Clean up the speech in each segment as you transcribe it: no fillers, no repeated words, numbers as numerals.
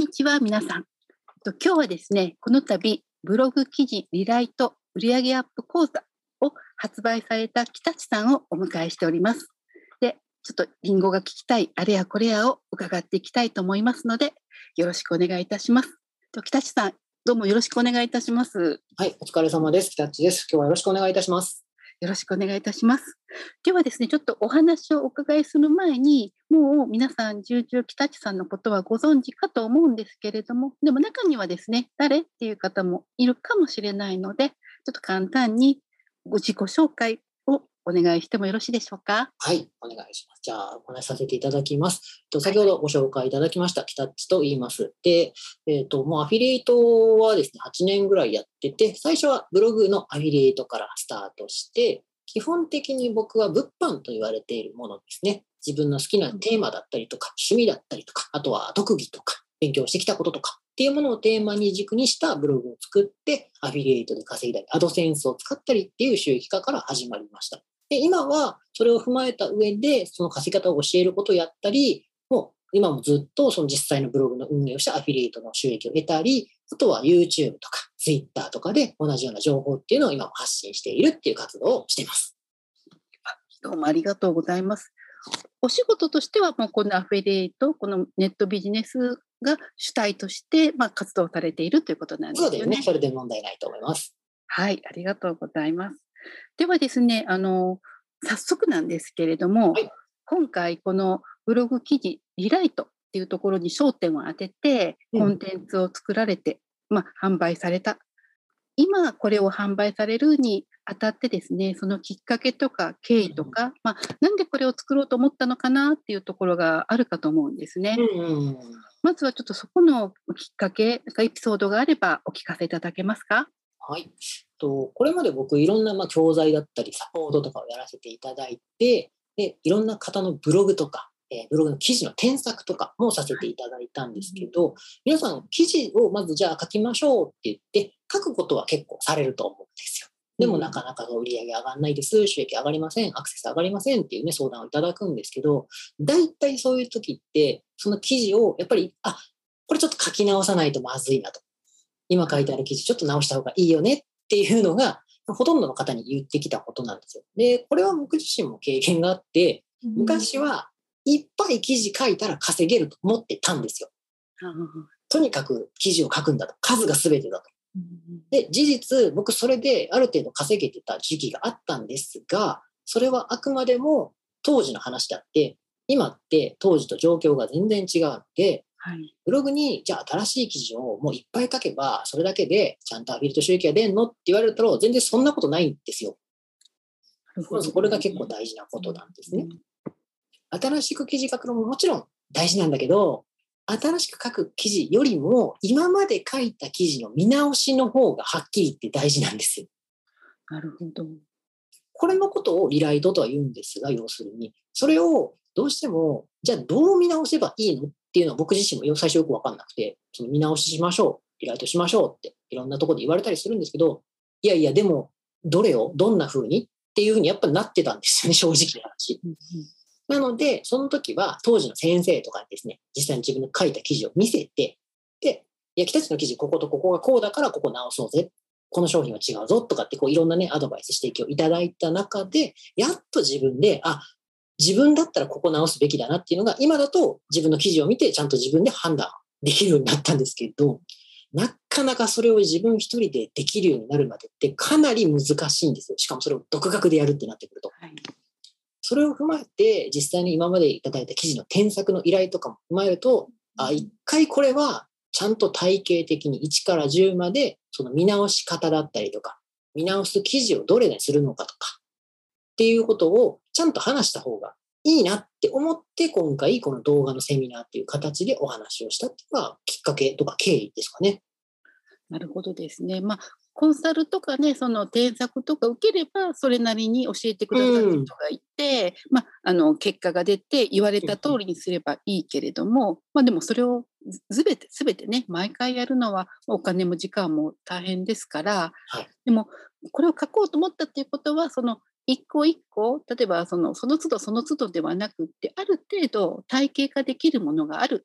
にちは皆さん。今日はですね、この度ブログ記事リライト売上アップ講座を発売された北地さんをお迎えしております。で、ちょっとリンゴが聞きたいあれやこれやを伺っていきたいと思いますので、よろしくお願いいたします。北地さん、どうもよろしくお願いいたします。 はい、お疲れ様です。北地です。今日はよろしくお願いいたします。 よろしくお願いいたします。ではですね、ちょっとお話をお伺いする前に、もう皆さん重々北地さんのことはご存知かと思うんですけれども、でも中にはですね、誰っていう方もいるかもしれないので、ちょっと簡単にご自己紹介をお願いしてもよろしいでしょうか。 はい、お願いします。じゃあ、お話しさせていただきます。先ほどご紹介いただきました、北地と言います。で、もうアフィリエイトはですね、8年ぐらいやってて、最初はブログのアフィリエイトからスタートして、基本的に僕は物販と言われているものですね。自分の好きなテーマだったりとか、趣味だったりとか、あとは特技とか、勉強してきたこととかっていうものをテーマに軸にしたブログを作って、アフィリエイトで稼いだり、アドセンスを使ったりっていう収益化から始まりました。で、今はそれを踏まえた上で、その稼ぎ方を教えることをやったり、もう今もずっとその実際のブログの運営をしたアフィリエイトの収益を得たり、あとは YouTube とか Twitter とかで同じような情報っていうのを今も発信しているっていう活動をしています。 どうもありがとうございます。お仕事としてはもうこのアフィリエイト、このネットビジネスが主体として、活動されているということなんですよね。 そうですね。それで問題ないと思います。 はい、ありがとうございます。ではですね、早速なんですけれども、 はい、 今回このブログ記事リライトっていうところに焦点を当てて、コンテンツを作られて、販売された。今これを販売されるにあたってですね、そのきっかけとか経緯とか、なんでこれを作ろうと思ったのかなっていうところがあるかと思うんですね。まずはちょっとそこのきっかけ、エピソードがあればお聞かせいただけますか？ はい。これまで僕いろんな教材だったりサポートとかをやらせていただいて、で、いろんな方のブログとか、ブログの記事の添削とかもさせていただいたんですけど、皆さん記事をまずじゃあ書きましょうって言って書くことは結構されると思うんですよ。でもなかなか売り上げ上がらないです、収益上がりません、アクセス上がりませんっていうね、相談をいただくんですけど、大体そういう時って、その記事をやっぱり、これちょっと書き直さないとまずいなと。今書いてある記事ちょっと直した方がいいよねっていうのが、ほとんどの方に言ってきたことなんですよ。で、これは僕自身も経験があって、昔はいっぱい記事書いたら稼げると思ってたんですよ。とにかく記事を書くんだと。数が全てだと。で、事実、僕それである程度稼げてた時期があったんですが、それはあくまでも当時の話であって、今って当時と状況が全然違うので、ブログにじゃあ新しい記事をもういっぱい書けばそれだけでちゃんとアフィリエイト収益が出んのって言われると全然そんなことないんですよ。これが結構大事なことなんですね。新しく記事書くのももちろん大事なんだけど、新しく書く記事よりも今まで書いた記事の見直しの方がはっきり言って大事なんですよ。 なるほど。 これのことをリライトとは言うんですが、要するにそれをどうしてもじゃあどう見直せばいいのっていうのは僕自身も最初よく分かんなくて、その見直ししましょう、リライトしましょうっていろんなところで言われたりするんですけど、いやいやでもどれをどんな風にっていう風にやっぱなってたんですよね、正直な話。なのでその時は当時の先生とかにですね、実際に自分の書いた記事を見せて、で、いや北地の記事こことここがこうだからここ直そうぜ、この商品は違うぞとかっていろんなねアドバイス指摘をいただいた中で、やっと自分で自分だったらここ直すべきだなっていうのが、今だと自分の記事を見てちゃんと自分で判断できるようになったんですけど、なかなかそれを自分一人でできるようになるまでってかなり難しいんですよ。しかもそれを独学でやるってなってくると。それを踏まえて、実際に今までいただいた記事の添削の依頼とかも踏まえると、一回これはちゃんと体系的に1から10までその見直し方だったりとか、見直す記事をどれにするのかとか、っていうことをちゃんと話した方がいいなって思って、今回この動画のセミナーっていう形でお話をしたっていうのがきっかけとか経緯ですかね。 なるほどですね。コンサルとかね、その添削とか受ければそれなりに教えてくださる人がいて、結果が出て言われた通りにすればいいけれども、でもそれを全てね毎回やるのはお金も時間も大変ですから、でもこれを書こうと思ったっていうことは、その一個一個、例えばその都度その都度ではなくって、ある程度体系化できるものがある。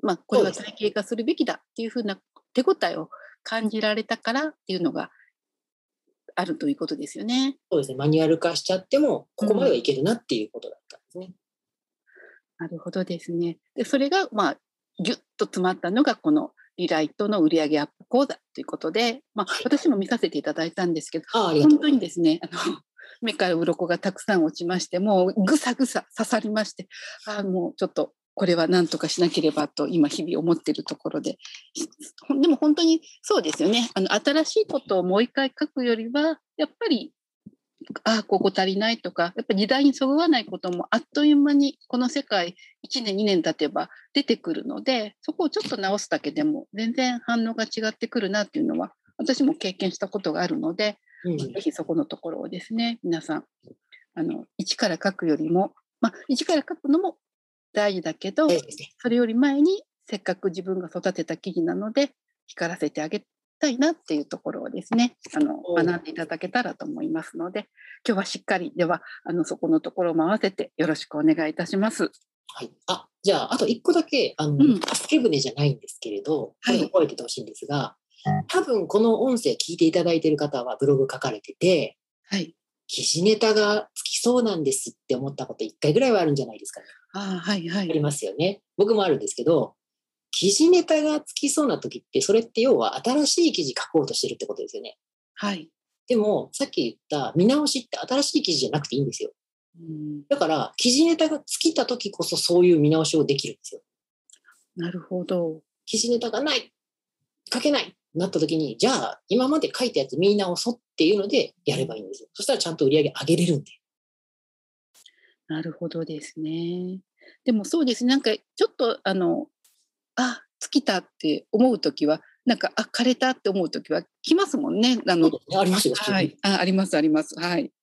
これは体系化するべきだっていうふうな手応えを感じられたからっていうのがあるということですよね。 そうですね。マニュアル化しちゃっても、ここまではいけるなっていうことだったんですね。 なるほどですね。で、それが、ぎゅっと詰まったのが、このリライトの売上アップ講座ということで、私も見させていただいたんですけど、本当にですね、目から鱗がたくさん落ちまして、もうぐさぐさ刺さりまして、もうちょっとこれは何とかしなければと今日々思っているところで、でも本当にそうですよね。新しいことをもう一回書くよりは、やっぱりここ足りないとか、やっぱり時代にそぐわないこともあっという間にこの世界1年2年経てば出てくるので、そこをちょっと直すだけでも全然反応が違ってくるなっていうのは私も経験したことがあるので、ぜひそこのところをですね、皆さん一から書くよりも、一から書くのも大事だけど、それより前にせっかく自分が育てた記事なので光らせてあげたいなっていうところをですね、学んでいただけたらと思いますので、今日はしっかりではそこのところも合わせてよろしくお願いいたします。 はい。じゃあ、あと1個だけ、助け舟じゃないんですけれど、これ覚えててほしいんですが、多分この音声聞いていただいている方はブログ書かれてて、記事ネタがつきそうなんですって思ったこと1回ぐらいはあるんじゃないですかね。ありますよね。僕もあるんですけど、記事ネタがつきそうな時って、それって要は新しい記事書こうとしてるってことですよね。でも、さっき言った見直しって新しい記事じゃなくていいんですよ。だから、記事ネタが尽きた時こそそういう見直しをできるんですよ。 なるほど。 記事ネタがない、書けないなった時に、じゃあ今まで書いたやつ見直そうっていうのでやればいいんですよ。そしたらちゃんと売り上げ上げれるんで。 なるほどですね。でもそうですね、なんかちょっと尽きたって思う時は、なんか枯れたって思う時は来ますもんね。 ありますよ。 ありますあります。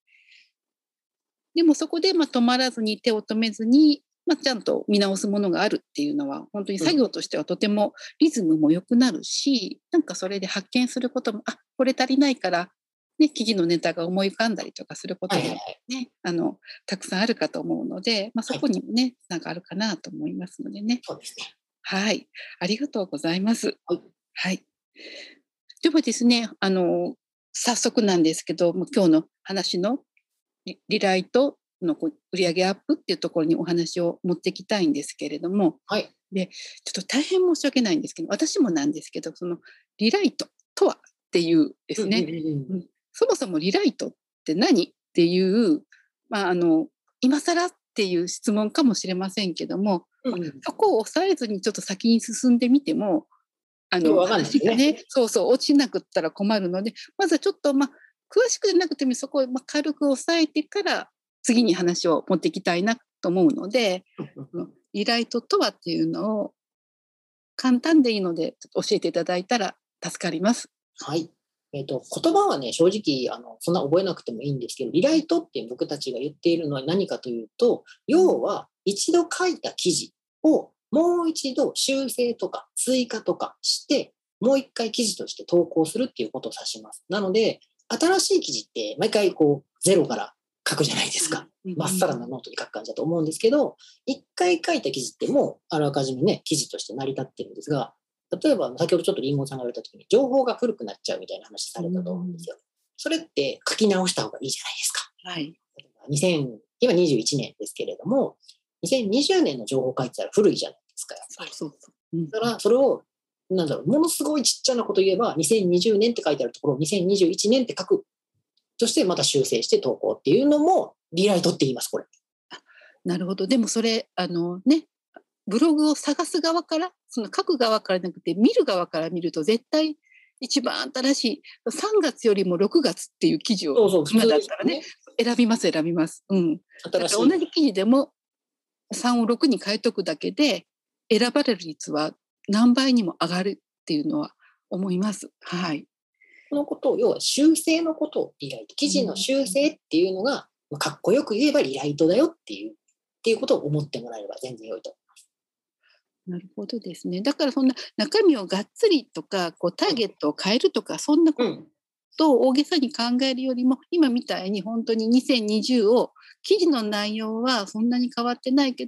でもそこで止まらずに手を止めずに、ちゃんと見直すものがあるっていうのは本当に作業としてはとてもリズムも良くなるし、なんかそれで発見することもこれ足りないから、ね、記事のネタが思い浮かんだりとかすることもね、たくさんあるかと思うので、そこにもね、なんかあるかなと思いますのでね。 そうですね。 はい、ありがとうございます。ではですね、早速なんですけど、今日の話のリライトの売上アップっていうところにお話を持ってきたいんですけれども、でちょっと大変申し訳ないんですけど、私もなんですけど、そのリライトとはっていうですね、そもそもリライトって何っていう、今更っていう質問かもしれませんけども、そこを抑えずにちょっと先に進んでみても話がね、落ちなくったら困るので、まずはちょっと詳しくなくてもそこを軽く抑えてから次に話を持っていきたいなと思うので、リライトとはっていうのを簡単でいいので教えていただいたら助かります。 言葉はね、正直そんな覚えなくてもいいんですけど、リライトって僕たちが言っているのは何かというと、要は一度書いた記事をもう一度修正とか追加とかして、もう一回記事として投稿するっていうことを指します。なので、新しい記事って毎回ゼロから書くじゃないですか。まっさらなノートに書く感じだと思うんですけど、一回書いた記事ってもうあらかじめね、記事として成り立ってるんですが、例えば先ほどちょっとリンゴさんが言われた時に情報が古くなっちゃうみたいな話されたと思うんですよ。それって書き直した方がいいじゃないですか。今21年ですけれども、2020年の情報書いてたら古いじゃないですか、やっぱり。だからそれをものすごいちっちゃなこと言えば、2020年って書いてあるところを2021年って書くとしてまた修正して投稿っていうのもリライトって言います、これ。 なるほど。でもそれブログを探す側から、その書く側からなくて見る側から見ると絶対一番新しい3月よりも6月っていう記事を今だったらね、選びます。だから同じ記事でも3を6に変えとくだけで選ばれる率は何倍にも上がるっていうのは思います。 このことを、要は修正のことをリライト、記事の修正っていうのがかっこよく言えばリライトだよっていうことを思ってもらえれば全然良いと思います。 なるほどですね。だからそんな中身をがっつりとかターゲットを変えるとか、そんなことを大げさに考えるよりも、今みたいに本当に2020を記事の内容はそんなに変わってないけど、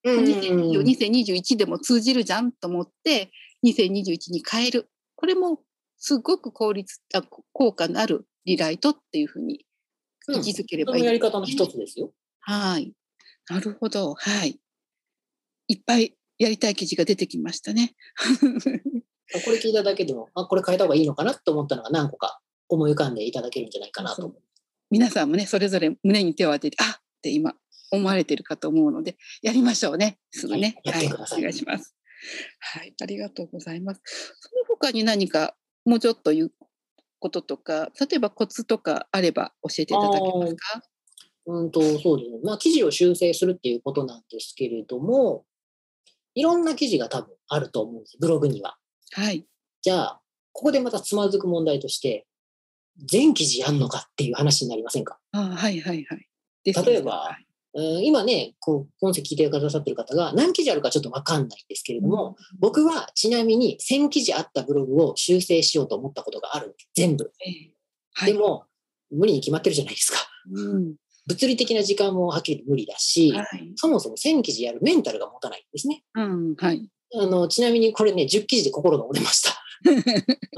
2020、2021でも通じるじゃんと思って2021に変える。これもすごく効果のあるリライトっていうふうに位置づければいい、 そのやり方の一つですよ。 はい。なるほど。はい。いっぱいやりたい記事が出てきましたね。 これ聞いただけでも、これ変えた方がいいのかなと思ったのが何個か思い浮かんでいただけるんじゃないかなと。 そう皆さんもね、それぞれ胸に手を当てて、あって今思われているかと思うので、やりましょうね。すぐね。 やってください。 お願いします。はい、ありがとうございます。その他に何かもうちょっと言うこととか、例えばコツとかあれば教えていただけますか？ そうですね。記事を修正するっていうことなんですけれども、いろんな記事が多分あると思うんです、ブログには。 はい。 じゃあ、ここでまたつまずく問題として、全記事やんのかっていう話になりませんか？ はいはいはい。 例えば、今ね、音声聞いてくださってる方が何記事あるかちょっとわかんないんですけれども、僕はちなみに1000記事あったブログを修正しようと思ったことがあるんです。全部。でも、無理に決まってるじゃないですか。物理的な時間もはっきり無理だし、そもそも1000記事やるメンタルが持たないんですね。ちなみにこれね、10記事で心が折れました。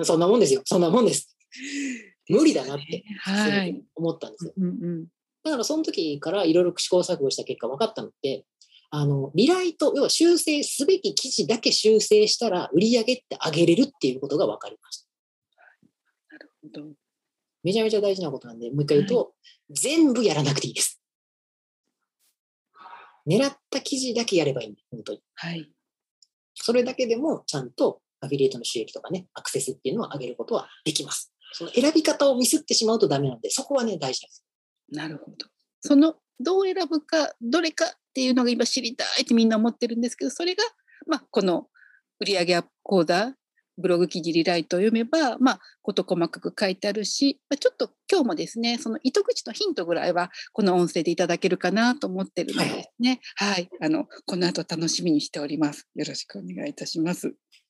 そんなもんですよ。そんなもんです。無理だなって思ったんですよ。だからその時からいろいろ試行錯誤した結果分かったのって、リライト、要は修正すべき記事だけ修正したら売り上げって上げれるっていうことが分かりました。 なるほど。 めちゃめちゃ大事なことなんで、もう一回言うと、全部やらなくていいです。狙った記事だけやればいいんです、本当に。それだけでもちゃんとアフィリエイトの収益とかね、アクセスっていうのを上げることはできます。その選び方をミスってしまうとダメなので、そこはね、大事です。 なるほど。そのどう選ぶかどれかっていうのが今知りたいってみんな思ってるんですけど、それがこの売上アップ講座ブログ記事リライトを読めば事細かく書いてあるし、ちょっと今日もですね、その糸口のヒントぐらいはこの音声でいただけるかなと思ってるのでですね、この後楽しみにしております。よろしくお願いいたします。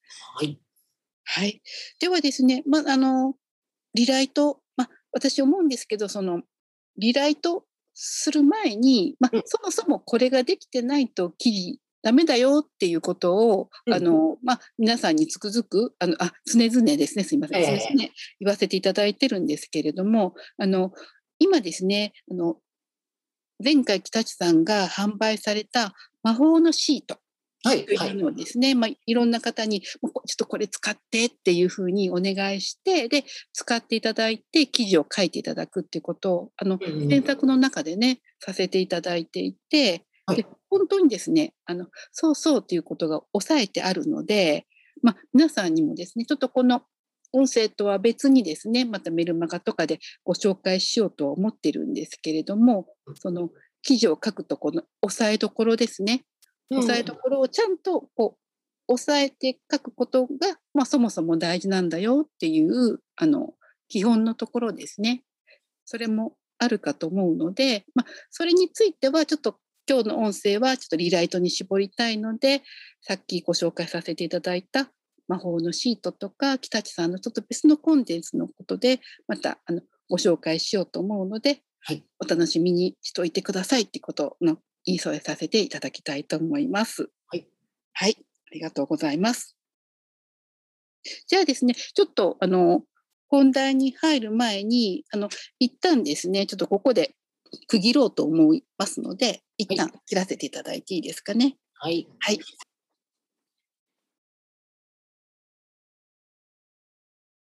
ではですね、リライト、私思うんですけど、そのリライトする前に、そもそもこれができてないと記事ダメだよっていうことを、皆さんにつくづく常々ですね、すいません、常々言わせていただいてるんですけれども、今ですね、前回北地さんが販売された魔法のシートというのをですね、いろんな方にちょっとこれ使ってっていうふうにお願いして、で使っていただいて記事を書いていただくっていうことを選択の中でねさせていただいていて、で本当にですねそうそうということが抑えてあるので、皆さんにもですねちょっとこの音声とは別にですねまたメルマガとかでご紹介しようと思ってるんですけれども、その記事を書くとこの押さえどころですね、押さえどころをちゃんと押さえて書くことが、そもそも大事なんだよっていう基本のところですね。それもあるかと思うので、それについてはちょっと今日の音声はちょっとリライトに絞りたいので、さっきご紹介させていただいた魔法のシートとか北地さんのちょっと別のコンテンツのことでまたご紹介しようと思うので、お楽しみにしておいてくださいってことの言い添えさせていただきたいと思います。はい、ありがとうございます。じゃあですね、ちょっと本題に入る前に一旦ですね、ちょっとここで区切ろうと思いますので、一旦切らせていただいていいですかね。